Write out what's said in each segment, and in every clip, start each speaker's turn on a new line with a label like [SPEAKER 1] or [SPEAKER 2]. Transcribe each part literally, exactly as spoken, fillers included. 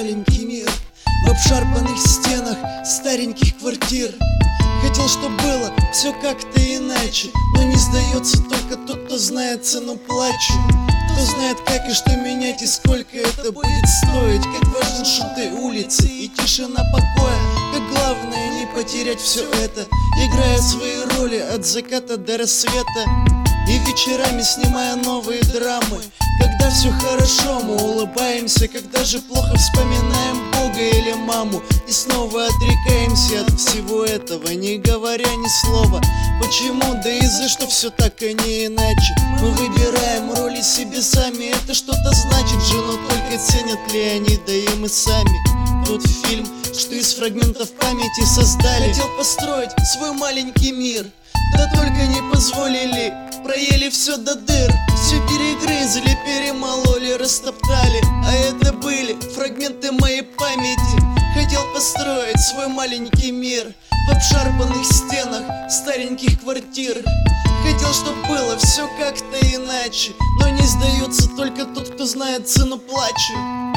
[SPEAKER 1] маленький мир в обшарпанных стенах стареньких квартир. Хотел, чтоб было все как-то иначе, но не сдается только тот, кто знает цену плачу. Кто знает, как и что менять и сколько это будет стоить. Как важны шуты улицы и тишина покоя. Как главное не потерять все это, играя свои роли от заката до рассвета. И вечерами снимая новые драмы. Когда все хорошо, мы улыбаемся. Когда же плохо, вспоминаем Бога или маму. И снова отрекаемся от всего этого, не говоря ни слова. Почему, да и за что все так, а не иначе? Мы выбираем роли себе сами. Это что-то значит же, но только ценят ли они, да и мы сами. Тот фильм, что из фрагментов памяти создали. Хотел построить свой маленький мир, да только не позволили. Проели все до дыр, все перегрызли, перемололи, растоптали. А это были фрагменты моей памяти. Хотел построить свой маленький мир в обшарпанных стенах стареньких квартир. Хотел, чтоб было все как-то иначе, но не сдается только тот, кто знает цену плачу.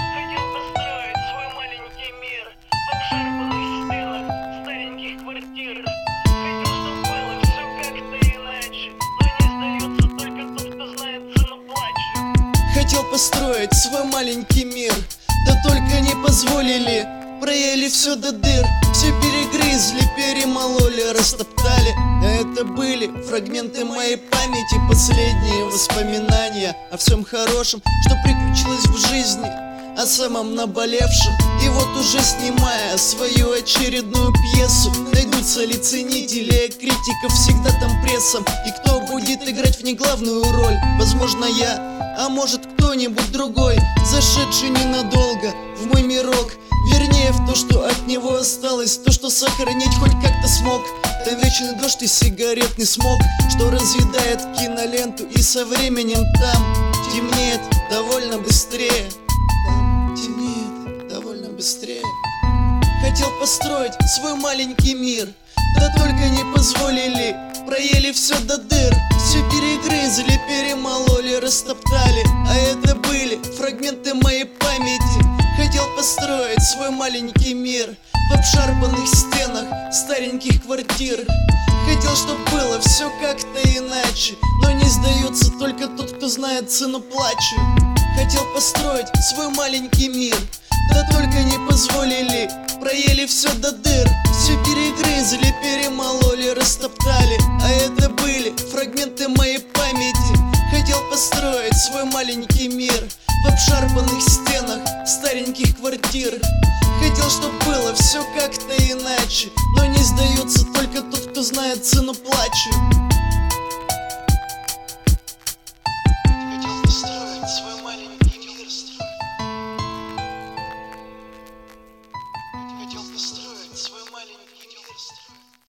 [SPEAKER 1] Хотел построить свой маленький мир, да только не позволили. Проели все до дыр, все перегрызли, перемололи, растоптали. А это были фрагменты моей памяти, последние воспоминания о всем хорошем, что приключилось в жизни, о самом наболевшем. И вот уже снимая свою очередную пьесу, найдутся ли ценители, критиков всегда там прессом. И кто будет играть в ней главную роль? Возможно, я, а может кто-нибудь другой, зашедший ненадолго в мой мирок. Вернее, в то, что от него осталось, то, что сохранить хоть как-то смог. Там вечный дождь и сигаретный смог, что разъедает киноленту. И со временем там темнеет довольно быстрее. Там темнеет довольно быстрее. Хотел построить свой маленький мир, да только не позволили. Проели все до дыр, все перегрызли, перемололи, растоптали. А это были фрагменты моей памяти. Хотел построить свой маленький мир в обшарпанных стенах стареньких квартир. Хотел, чтоб было все как-то иначе, но не сдается только тот, кто знает цену плачу. Хотел построить свой маленький мир, да только не позволили. Проели все до дыр, все перегрызли, перемололи, растоптали. А это были фрагменты моей памяти. Хотел построить свой маленький мир в обшарпанных стенах стареньких квартир. Хотел, чтоб было все как-то иначе, но не сдается только тот, кто знает цену плачу.